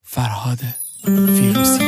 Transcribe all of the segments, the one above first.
فرهاد فیروزی.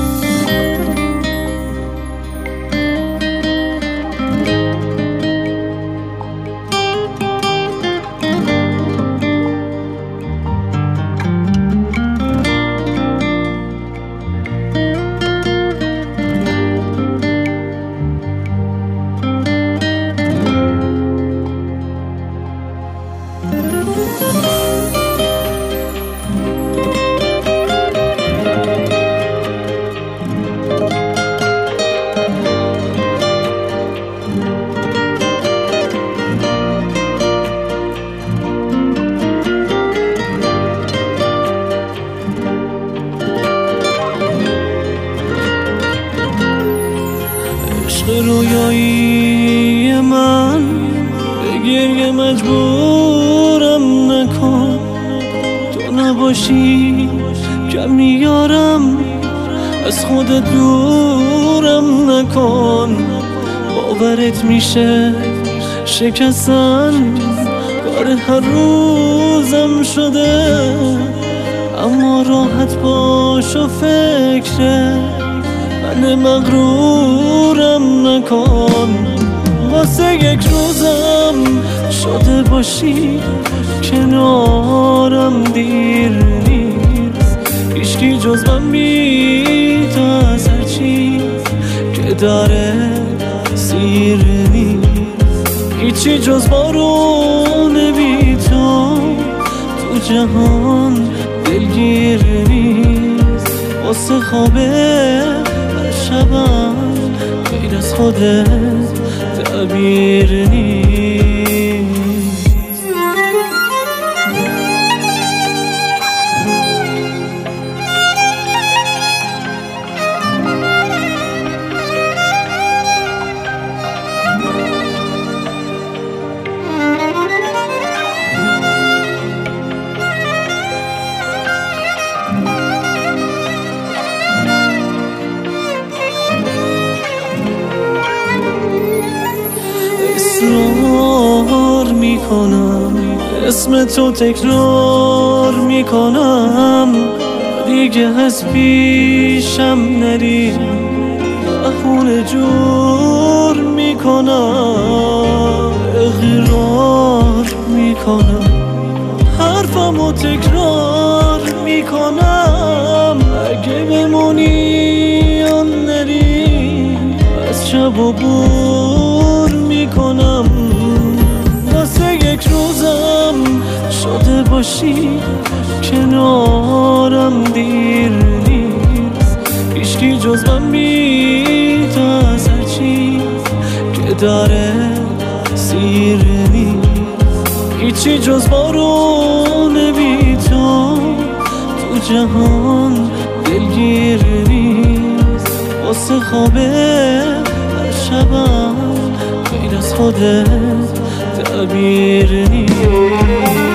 رویایی من به گریه مجبورم نکن، تو نباشی کمی یارم، از خودت دورم نکن. باورت میشه شکستن کار هر روزم شده، اما راحت باش و فکر من مغرورم نکن. واسه یک روزم شده باشی کنارم دیر نیست، هیچکی جز من بی تو از هر چیز که داره سیر نیست، هیچی جز بارون بی تو جهان دلگیر نیست. واسه خوابه شبم غیر از خودت تعبیر نیست. اصرار میکنم اسم تو تکرار میکنم، دیگه از پیشم نری بهونه جور میکنم. اقرار میکنم حرفمو تکرار میکنم، اگه بمونی یا نری از شب و بور میکنم. واسه یک روزم شده باشی کنارم دیر نیست، هیچکی جز من بی تو از هر چیز که داره سیر نیست، هیچی جز بارون بی تو جهان دلگیر نیست. واسه خوابه هر شبم غیر از خودت تعبیر نیست.